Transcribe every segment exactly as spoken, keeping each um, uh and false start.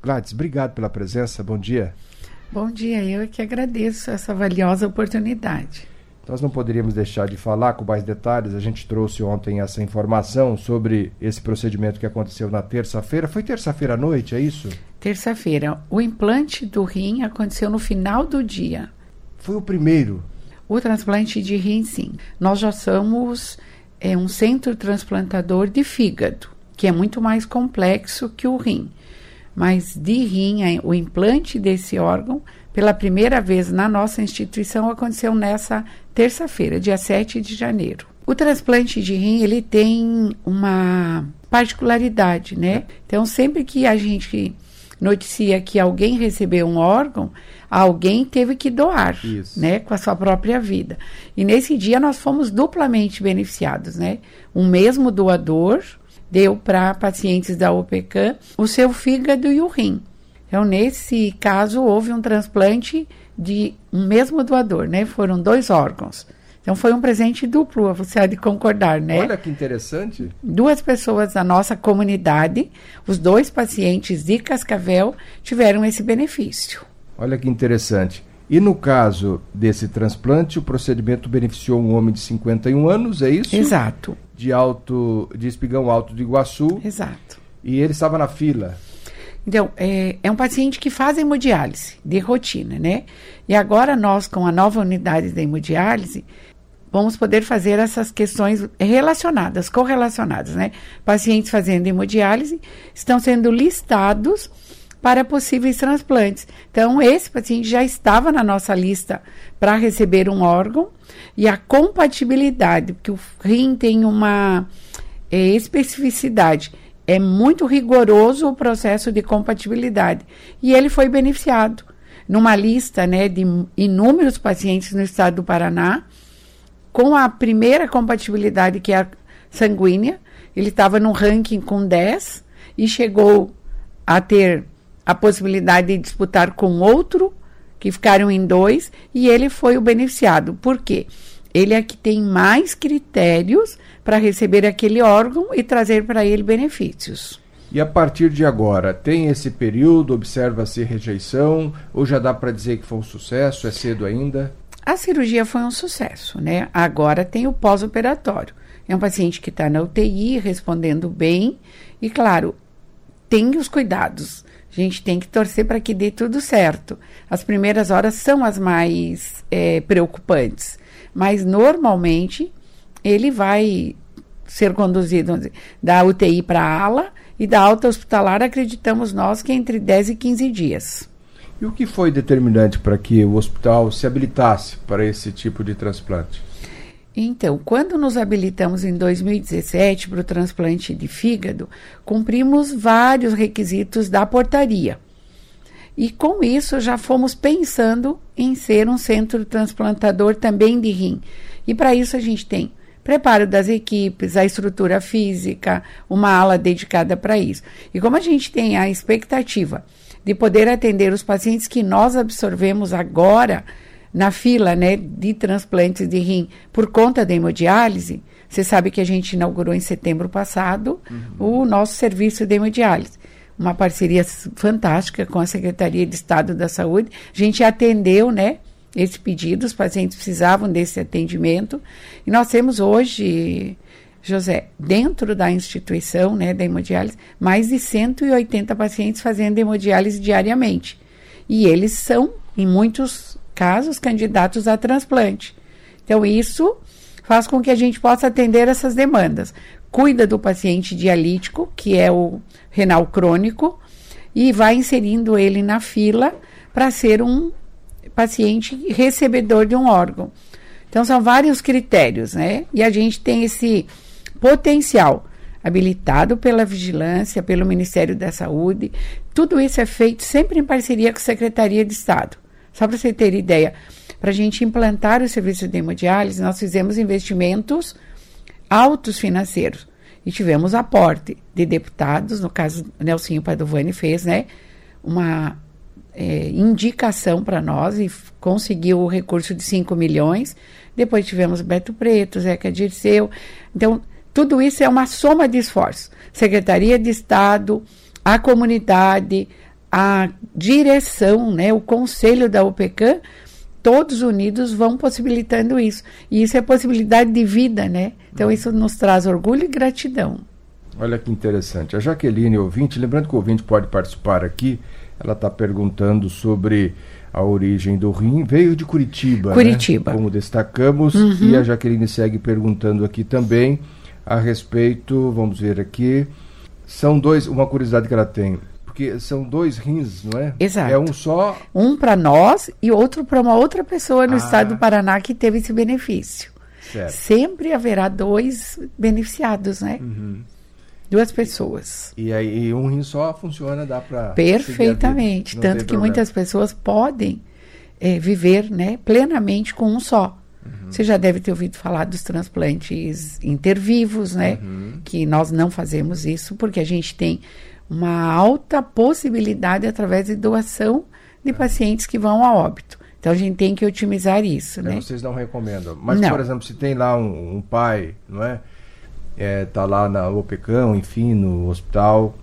Gladys, obrigado pela presença, bom dia. Bom dia, eu que agradeço essa valiosa oportunidade. Nós não poderíamos deixar de falar com mais detalhes, a gente trouxe ontem essa informação sobre esse procedimento que aconteceu na terça-feira. Foi terça-feira à noite, é isso? Terça-feira. O implante do rim aconteceu no final do dia. Foi o primeiro? O transplante de rim, sim. Nós já somos é, um centro transplantador de fígado, que é muito mais complexo que o rim. Mas de rim, o implante desse órgão, pela primeira vez na nossa instituição, aconteceu nessa terça-feira, dia sete de janeiro. O transplante de rim, ele tem uma particularidade, né? Então, sempre que a gente noticia que alguém recebeu um órgão, alguém teve que doar, Isso. né? Com a sua própria vida. E nesse dia nós fomos duplamente beneficiados, né? Um mesmo doador deu para pacientes da O P C A M o seu fígado e o rim. Então, nesse caso, houve um transplante de um mesmo doador, né? Foram dois órgãos. Então, foi um presente duplo, você há de concordar, né? Olha que interessante. Duas pessoas da nossa comunidade, os dois pacientes de Cascavel, tiveram esse benefício. Olha que interessante. E no caso desse transplante, o procedimento beneficiou um homem de cinquenta e um anos, é isso? Exato. De, alto, de Espigão Alto do Iguaçu. Exato. E ele estava na fila. Então, é, é um paciente que faz hemodiálise de rotina, né? E agora nós, com a nova unidade da hemodiálise, vamos poder fazer essas questões relacionadas, correlacionadas, né? Pacientes fazendo hemodiálise estão sendo listados para possíveis transplantes. Então, esse paciente já estava na nossa lista para receber um órgão, e a compatibilidade, porque o rim tem uma é, especificidade, é muito rigoroso o processo de compatibilidade, e ele foi beneficiado numa lista, né, de inúmeros pacientes no estado do Paraná, com a primeira compatibilidade, que é a sanguínea. Ele estava no ranking com dez e chegou a ter a possibilidade de disputar com outro, que ficaram em dois, e ele foi o beneficiado. Por quê? Ele é que tem mais critérios para receber aquele órgão e trazer para ele benefícios. E a partir de agora, tem esse período, observa-se rejeição, ou já dá para dizer que foi um sucesso, é cedo ainda? A cirurgia foi um sucesso, né? Agora tem o pós-operatório. É um paciente que está na U T I, respondendo bem, e claro, tem os cuidados. A gente tem que torcer para que dê tudo certo. As primeiras horas são as mais é, preocupantes, mas normalmente ele vai ser conduzido da U T I para a ala, e da alta hospitalar acreditamos nós que é entre dez e quinze dias. E o que foi determinante para que o hospital se habilitasse para esse tipo de transplante? Então, quando nos habilitamos em dois mil e dezessete para o transplante de fígado, cumprimos vários requisitos da portaria. E com isso já fomos pensando em ser um centro transplantador também de rim. E para isso a gente tem preparo das equipes, a estrutura física, uma ala dedicada para isso. E como a gente tem a expectativa de poder atender os pacientes que nós absorvemos agora na fila, né, de transplantes de rim por conta da hemodiálise, você sabe que a gente inaugurou em setembro passado uhum. o nosso serviço de hemodiálise. Uma parceria fantástica com a Secretaria de Estado da Saúde. A gente atendeu, né, esse pedido, os pacientes precisavam desse atendimento. E nós temos hoje, José, dentro da instituição, né, da hemodiálise, mais de cento e oitenta pacientes fazendo hemodiálise diariamente. E eles são, em muitos casos, candidatos a transplante. Então, isso faz com que a gente possa atender essas demandas. Cuida do paciente dialítico, que é o renal crônico, e vai inserindo ele na fila para ser um paciente recebedor de um órgão. Então, são vários critérios, né? E a gente tem esse potencial habilitado pela vigilância, pelo Ministério da Saúde. Tudo isso é feito sempre em parceria com a Secretaria de Estado. Só para você ter ideia, para a gente implantar o serviço de hemodiálise, nós fizemos investimentos altos financeiros e tivemos aporte de deputados, no caso, Nelsinho Padovani fez, né, uma é, indicação para nós e f- conseguiu o recurso de cinco milhões. Depois tivemos Beto Preto, Zeca Dirceu. Então, tudo isso é uma soma de esforços. Secretaria de Estado, a comunidade, a direção, né, o conselho da UPECAM, todos unidos vão possibilitando isso. E isso é possibilidade de vida, né? Então isso nos traz orgulho e gratidão. Olha que interessante. A Jaqueline, ouvinte, lembrando que o ouvinte pode participar aqui, ela está perguntando sobre a origem do rim, veio de Curitiba, Curitiba. Né? Como destacamos, uhum. E a Jaqueline segue perguntando aqui também a respeito, vamos ver aqui, são dois, uma curiosidade que ela tem, porque são dois rins, não é? Exato. É um só... Um para nós e outro para uma outra pessoa no ah. estado do Paraná que teve esse benefício. Certo. Sempre haverá dois beneficiados, né? Uhum. Duas pessoas. E aí um rim só funciona, dá para... Perfeitamente. Tanto que problema. Muitas pessoas podem é, viver, né, plenamente com um só. Uhum. Você já deve ter ouvido falar dos transplantes intervivos, né? Uhum. Que nós não fazemos isso porque a gente tem uma alta possibilidade através de doação de uhum. pacientes que vão a óbito. Então a gente tem que otimizar isso, então, né? Vocês não recomendam. Mas, não. Por exemplo, se tem lá um, um pai, não é? Está é, lá na UPECAM, enfim, no hospital,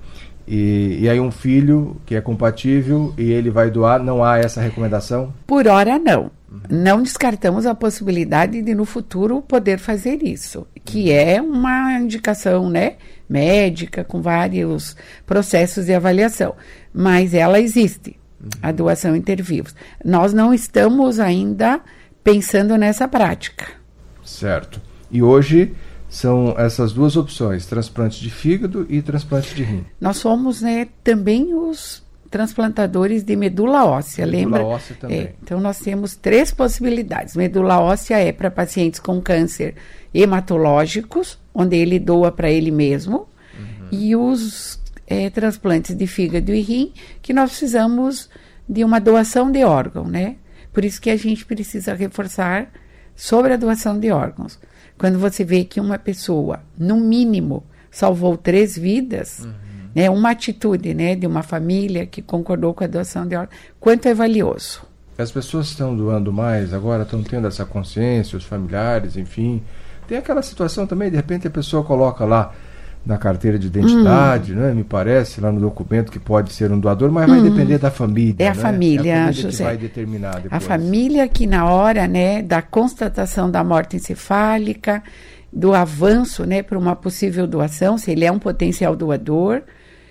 e, e aí um filho que é compatível e ele vai doar, não há essa recomendação? Por hora não. Uhum. Não descartamos a possibilidade de no futuro poder fazer isso, que uhum. é uma indicação, né, médica, com vários processos de avaliação, mas ela existe, uhum. a doação intervivos. Nós não estamos ainda pensando nessa prática. Certo. E hoje... São essas duas opções, transplante de fígado e transplante de rim. Nós somos, né, também os transplantadores de medula óssea, medula lembra? Óssea também. É, então nós temos três possibilidades. Medula óssea é para pacientes com câncer hematológicos, onde ele doa para ele mesmo, uhum. e os é, transplantes de fígado e rim, que nós precisamos de uma doação de órgão, né? Por isso que a gente precisa reforçar sobre a doação de órgãos. Quando você vê que uma pessoa, no mínimo, salvou três vidas, uhum. né, uma atitude, né, de uma família que concordou com a doação de órgãos, quanto é valioso. As pessoas estão doando mais agora, estão tendo essa consciência, os familiares, enfim. Tem aquela situação também, de repente a pessoa coloca lá na carteira de identidade, hum. né, me parece, lá no documento que pode ser um doador, mas hum. vai depender da família. É a né? família, é a família José. Que vai determinar depois. A família que na hora, né, da constatação da morte encefálica, do avanço, né, para uma possível doação, se ele é um potencial doador,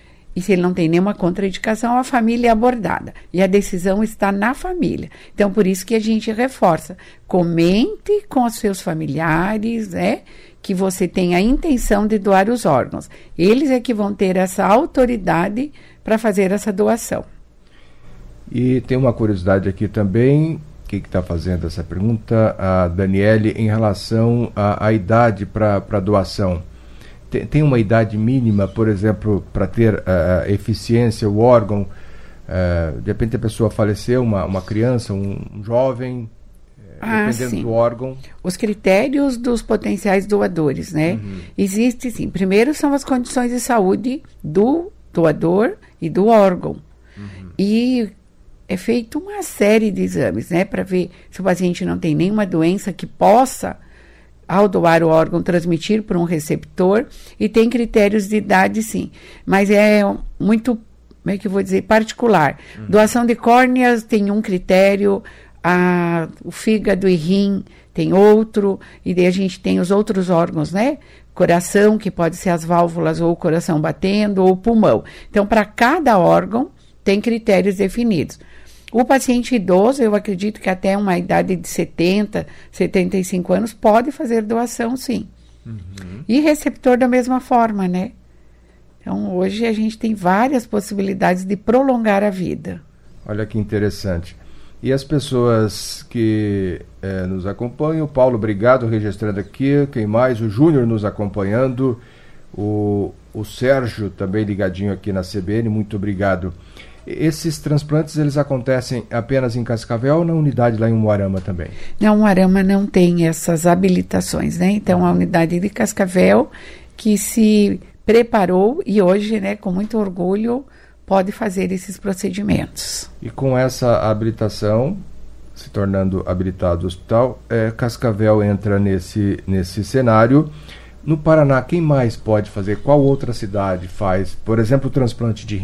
e se ele não tem nenhuma contraindicação, a família é abordada. E a decisão está na família. Então, por isso que a gente reforça. Comente com os seus familiares, né, que você tem a intenção de doar os órgãos. Eles é que vão ter essa autoridade para fazer essa doação. E tem uma curiosidade aqui também, que está fazendo essa pergunta, a Daniele, em relação à, à idade para a doação. Tem, tem uma idade mínima, por exemplo, para ter uh, eficiência, o órgão, uh, de repente a pessoa faleceu, uma, uma criança, um, um jovem... Ah, dependendo sim. do órgão. Os critérios dos potenciais doadores, né? Uhum. Existe, sim. Primeiro são as condições de saúde do doador e do órgão. Uhum. E é feita uma série de exames, né? Para ver se o paciente não tem nenhuma doença que possa, ao doar o órgão, transmitir para um receptor. E tem critérios de idade, sim. Mas é muito, como é que eu vou dizer, particular. Uhum. Doação de córneas tem um critério... A, o fígado e rim tem outro, e daí a gente tem os outros órgãos, né? Coração, que pode ser as válvulas ou o coração batendo, ou o pulmão. Então, para cada órgão, tem critérios definidos. O paciente idoso, eu acredito que até uma idade de setenta, setenta e cinco anos, pode fazer doação, sim. Uhum. E receptor da mesma forma, né? Então, hoje a gente tem várias possibilidades de prolongar a vida. Olha que interessante. E as pessoas que eh, nos acompanham, Paulo, obrigado, registrando aqui, quem mais? O Júnior nos acompanhando, o, o Sérgio também ligadinho aqui na C B N, muito obrigado. Esses transplantes, eles acontecem apenas em Cascavel ou na unidade lá em Umuarama também? Não, Umuarama não tem essas habilitações, né? Então, a unidade de Cascavel que se preparou e hoje, né, com muito orgulho, pode fazer esses procedimentos. E com essa habilitação, se tornando habilitado o hospital, é, Cascavel entra nesse, nesse cenário. No Paraná, quem mais pode fazer? Qual outra cidade faz, por exemplo, o transplante de rim?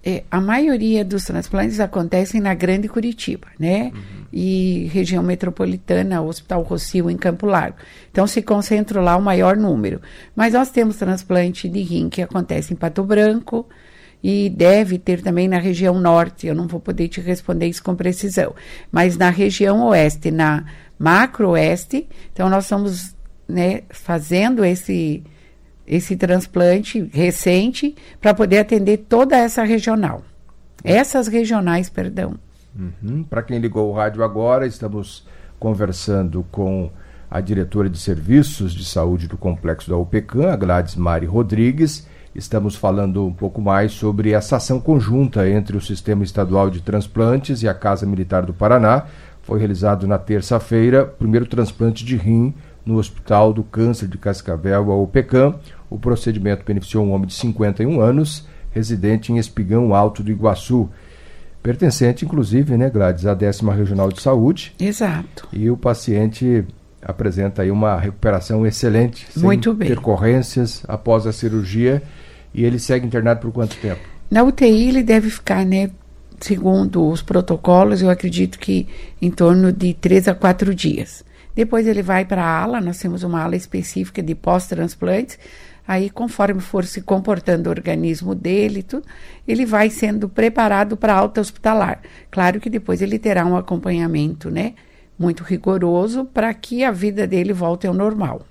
É, a maioria dos transplantes acontecem na Grande Curitiba, né? Uhum. E região metropolitana, Hospital Rossio em Campo Largo. Então se concentra lá o maior número. Mas nós temos transplante de rim que acontece em Pato Branco e deve ter também na região norte. Eu não vou poder te responder isso com precisão. Mas na região oeste, na macro-oeste, então nós estamos, né, fazendo esse... esse transplante recente para poder atender toda essa regional. Essas regionais, perdão. Uhum. Para quem ligou o rádio agora, estamos conversando com a diretora de Serviços de Saúde do Complexo da UPECAM, a Gladys Mari Rodrigues. Estamos falando um pouco mais sobre essa ação conjunta entre o Sistema Estadual de Transplantes e a Casa Militar do Paraná. Foi realizado na terça-feira o primeiro transplante de rim no Hospital do Câncer de Cascavel, a UPECAM. O procedimento beneficiou um homem de cinquenta e um anos, residente em Espigão Alto do Iguaçu, pertencente, inclusive, né, Gladys, à décima Regional de Saúde. Exato. E o paciente apresenta aí uma recuperação excelente, muito sem bem, intercorrências após a cirurgia, e ele segue internado por quanto tempo? Na U T I ele deve ficar, né, segundo os protocolos, eu acredito que em torno de três a quatro dias. Depois ele vai para a ala, nós temos uma ala específica de pós-transplantes, aí conforme for se comportando o organismo dele, tudo, ele vai sendo preparado para alta hospitalar. Claro que depois ele terá um acompanhamento, né, muito rigoroso para que a vida dele volte ao normal.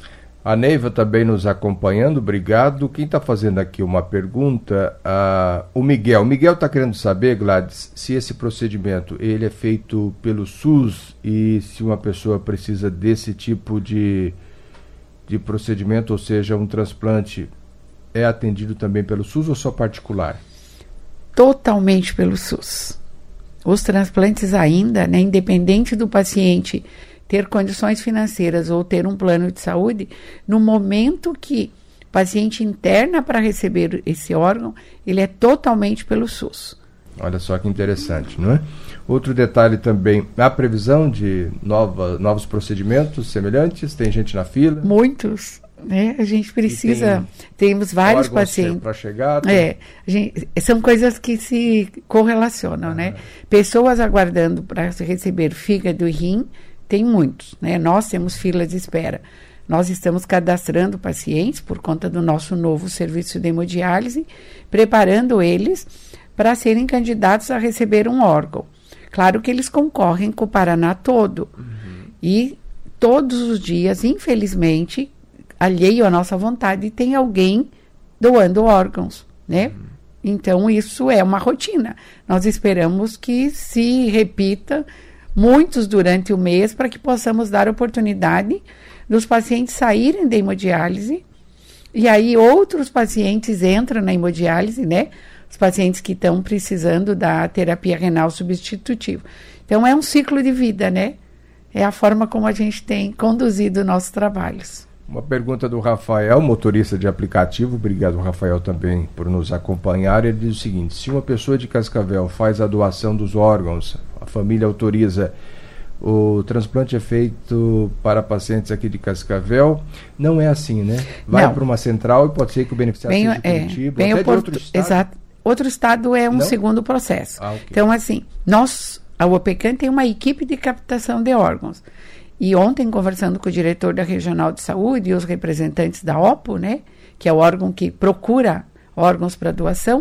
A Neiva também nos acompanhando, obrigado. Quem está fazendo aqui uma pergunta, uh, o Miguel. O Miguel está querendo saber, Gladys, se esse procedimento ele é feito pelo SUS e se uma pessoa precisa desse tipo de, de procedimento, ou seja, um transplante, é atendido também pelo SUS ou só particular? Totalmente pelo SUS. Os transplantes ainda, né, independente do paciente ter condições financeiras ou ter um plano de saúde, no momento que o paciente interna para receber esse órgão, ele é totalmente pelo SUS. Olha só que interessante, não é? Outro detalhe também, a previsão de nova, novos procedimentos semelhantes, tem gente na fila? Muitos, né? A gente precisa, tem temos vários pacientes. Para chegar? Tem... É, a gente, são coisas que se correlacionam, uhum. né? Pessoas aguardando para receber fígado e rim, tem muitos, né? Nós temos filas de espera. Nós estamos cadastrando pacientes por conta do nosso novo serviço de hemodiálise, preparando eles para serem candidatos a receber um órgão. Claro que eles concorrem com o Paraná todo. Uhum. E todos os dias, infelizmente, alheio à nossa vontade, tem alguém doando órgãos, né? Uhum. Então, isso é uma rotina. Nós esperamos que se repita muitos durante o mês, para que possamos dar oportunidade dos pacientes saírem da hemodiálise, e aí outros pacientes entram na hemodiálise, né? Os pacientes que estão precisando da terapia renal substitutiva. Então, é um ciclo de vida, né? É a forma como a gente tem conduzido nossos trabalhos. Uma pergunta do Rafael, motorista de aplicativo. Obrigado, Rafael, também por nos acompanhar. Ele diz o seguinte: se uma pessoa de Cascavel faz a doação dos órgãos, a família autoriza, o transplante é feito para pacientes aqui de Cascavel? Não é assim, né? Vai para uma central e pode ser que o beneficiário bem, seja de Curitiba, é, até de Porto, outro estado. Exato. Outro estado é um Não? segundo processo. Ah, okay. Então, assim, nós, a UPECAM tem uma equipe de captação de órgãos. E ontem, conversando com o diretor da Regional de Saúde e os representantes da O P O, né, que é o órgão que procura órgãos para doação,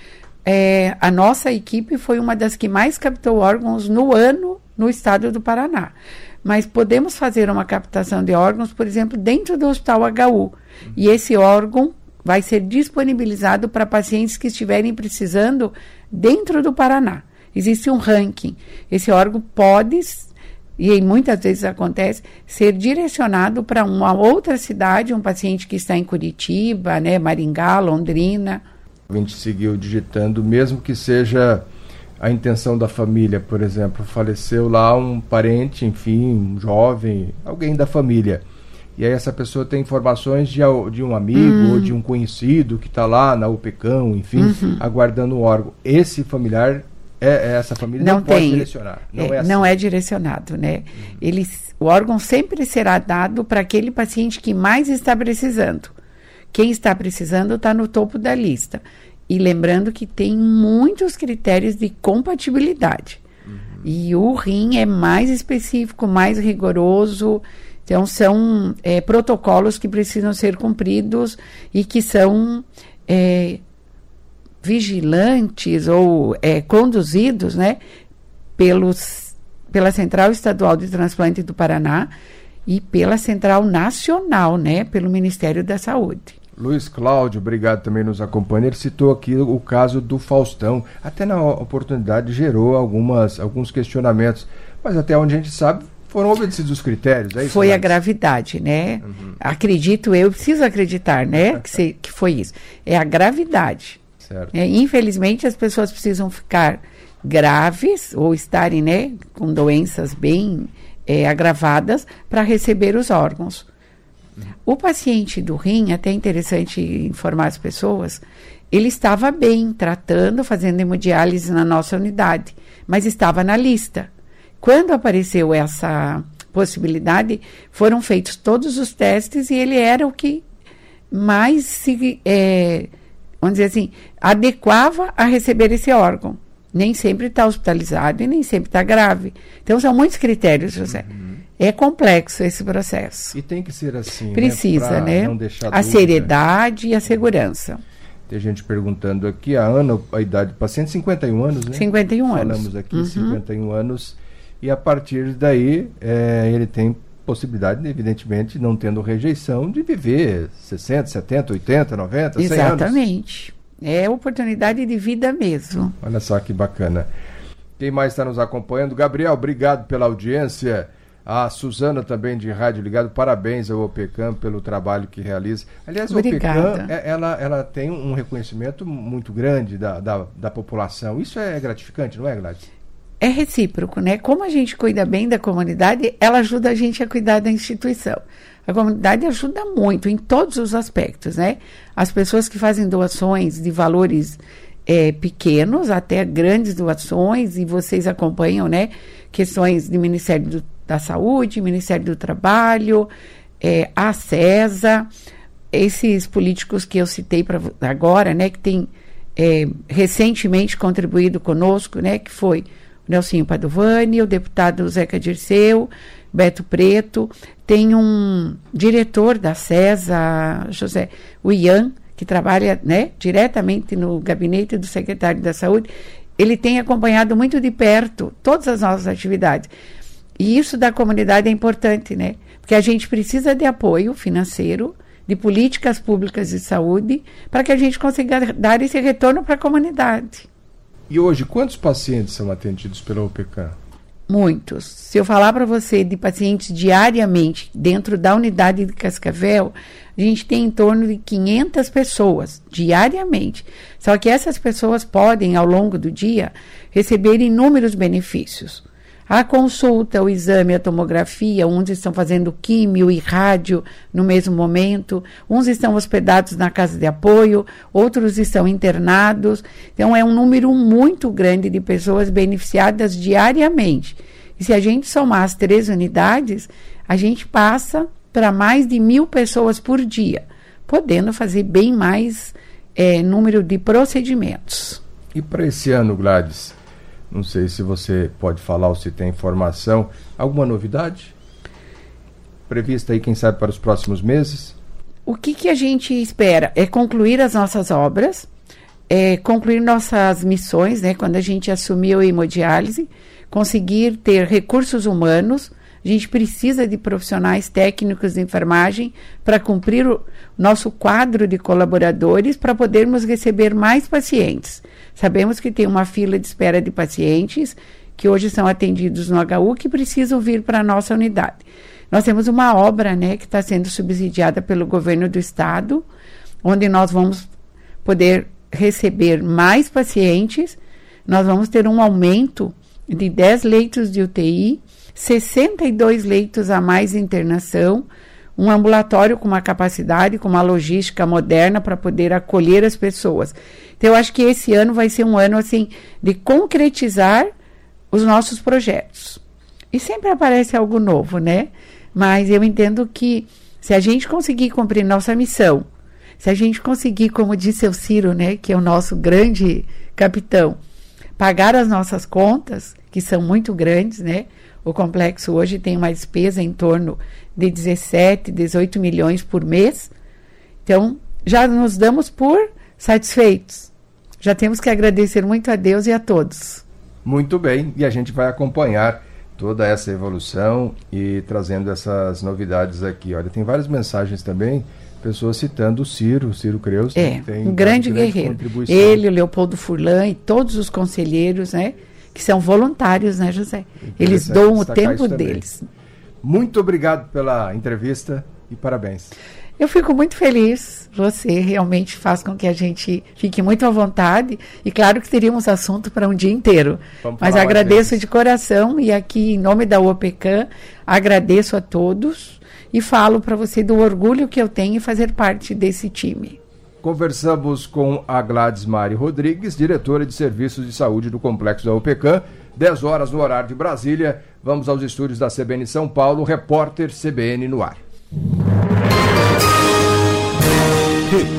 é, a nossa equipe foi uma das que mais captou órgãos no ano no estado do Paraná. Mas podemos fazer uma captação de órgãos, por exemplo, dentro do Hospital H U. Uhum. E esse órgão vai ser disponibilizado para pacientes que estiverem precisando dentro do Paraná. Existe um ranking. Esse órgão pode... e muitas vezes acontece, ser direcionado para uma outra cidade, um paciente que está em Curitiba, né, Maringá, Londrina. A gente seguiu digitando, mesmo que seja a intenção da família, por exemplo, faleceu lá um parente, enfim, um jovem, alguém da família. E aí essa pessoa tem informações de, de um amigo hum. ou de um conhecido que está lá na UPECAM, enfim, uhum. aguardando o órgão. Esse familiar... É, essa família não, não pode tem, direcionar. Não é, é, assim. não é direcionado, né? Uhum. Ele, o órgão sempre será dado para aquele paciente que mais está precisando. Quem está precisando está no topo da lista. E lembrando que tem muitos critérios de compatibilidade. Uhum. E o rim é mais específico, mais rigoroso. Então, são é, protocolos que precisam ser cumpridos e que são é, vigilantes ou é, conduzidos, né, pelos, pela Central Estadual de Transplante do Paraná e pela Central Nacional, né, pelo Ministério da Saúde. Luiz Cláudio, obrigado também nos acompanha. Ele citou aqui o caso do Faustão. Até na oportunidade gerou algumas, alguns questionamentos, mas até onde a gente sabe foram obedecidos os critérios. É isso, foi né? A gravidade, né? Uhum. Acredito eu, preciso acreditar, né? que, se, que foi isso. É a gravidade. Certo. É, infelizmente as pessoas precisam ficar graves ou estarem, né, com doenças bem é, agravadas para receber os órgãos. O paciente do rim, até interessante informar as pessoas, ele estava bem, tratando, fazendo hemodiálise na nossa unidade, mas estava na lista. Quando apareceu essa possibilidade, foram feitos todos os testes e ele era o que mais se, é, vamos dizer assim, adequava a receber esse órgão. Nem sempre está hospitalizado e nem sempre está grave. Então, são muitos critérios, José. Uhum. É complexo esse processo. E tem que ser assim, precisa, né? né? Não deixar a dúvida. Seriedade e a segurança. Tem gente perguntando aqui, a Ana, a idade do paciente, cinquenta e um anos, né? cinquenta e um Falamos anos. Falamos aqui, uhum. cinquenta e um anos. E a partir daí, é, ele tem possibilidade, evidentemente, não tendo rejeição, de viver sessenta, setenta, oitenta, noventa, cem anos. Exatamente. É oportunidade de vida mesmo. Olha só que bacana. Quem mais está nos acompanhando? Gabriel, obrigado pela audiência. A Suzana também de Rádio Ligado, parabéns ao OPECAM pelo trabalho que realiza. Aliás, Obrigada. a OPECAM, ela, ela tem um reconhecimento muito grande da, da, da população. Isso é gratificante, não é, Gladys? É recíproco, né? Como a gente cuida bem da comunidade, ela ajuda a gente a cuidar da instituição. A comunidade ajuda muito em todos os aspectos, né? As pessoas que fazem doações de valores é, pequenos até grandes doações, e vocês acompanham, né? Questões do Ministério do, da Saúde, Ministério do Trabalho, é, a CESA, esses políticos que eu citei pra, agora, né? Que tem é, recentemente contribuído conosco, né? Que foi o Nelsinho Padovani, o deputado Zeca Dirceu, Beto Preto, tem um diretor da CESA, José, o Ian, que trabalha, né, diretamente no gabinete do secretário da Saúde. Ele tem acompanhado muito de perto todas as nossas atividades. E isso da comunidade é importante, né? Porque a gente precisa de apoio financeiro, de políticas públicas de saúde, para que a gente consiga dar esse retorno para a comunidade. E hoje, quantos pacientes são atendidos pela OPECAM? Muitos. Se eu falar para você de pacientes diariamente dentro da unidade de Cascavel, a gente tem em torno de quinhentas pessoas diariamente. Só que essas pessoas podem, ao longo do dia, receber inúmeros benefícios. A consulta, o exame, a tomografia, uns estão fazendo químio e rádio no mesmo momento, uns estão hospedados na casa de apoio, outros estão internados. Então, é um número muito grande de pessoas beneficiadas diariamente. E se a gente somar as três unidades, a gente passa para mais de mil pessoas por dia, podendo fazer bem mais é, número de procedimentos. E para esse ano, Gladys? Não sei se você pode falar ou se tem informação. Alguma novidade prevista aí, quem sabe, para os próximos meses? O que, que a gente espera é concluir as nossas obras, é concluir nossas missões, né? Quando a gente assumiu a hemodiálise, conseguir ter recursos humanos. A gente precisa de profissionais técnicos de enfermagem para cumprir o nosso quadro de colaboradores para podermos receber mais pacientes. Sabemos que tem uma fila de espera de pacientes que hoje são atendidos no H U que precisam vir para a nossa unidade. Nós temos uma obra, né, que está sendo subsidiada pelo governo do estado, onde nós vamos poder receber mais pacientes. Nós vamos ter um aumento de dez leitos de U T I, sessenta e dois leitos a mais de internação, um ambulatório com uma capacidade, com uma logística moderna para poder acolher as pessoas. Então, eu acho que esse ano vai ser um ano, assim, de concretizar os nossos projetos. E sempre aparece algo novo, né? Mas eu entendo que se a gente conseguir cumprir nossa missão Se a gente conseguir, como disse o Ciro, né, que é o nosso grande capitão, pagar as nossas contas, que são muito grandes, né? O complexo hoje tem uma despesa em torno de dezessete, dezoito milhões por mês. Então, já nos damos por satisfeitos. Já temos que agradecer muito a Deus e a todos. Muito bem, e a gente vai acompanhar toda essa evolução e trazendo essas novidades aqui. Olha, tem várias mensagens também, pessoas citando o Ciro, o Ciro Creus. É, tem um grande guerreiro. Ele, o Leopoldo Furlan e todos os conselheiros, né, que são voluntários, né, José? Eles doam o tempo deles. Muito obrigado pela entrevista e parabéns. Eu fico muito feliz, você realmente faz com que a gente fique muito à vontade, e claro que teríamos assunto para um dia inteiro, Vamos mas agradeço de coração, e aqui em nome da OPECAM, agradeço a todos e falo para você do orgulho que eu tenho em fazer parte desse time. Conversamos com a Gladys Mari Rodrigues, diretora de Serviços de Saúde do Complexo da OPECAM, dez horas no horário de Brasília. Vamos aos estúdios da C B N São Paulo, repórter C B N no ar.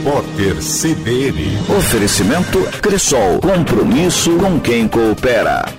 Repórter C B N. Oferecimento Cressol. Compromisso com quem coopera.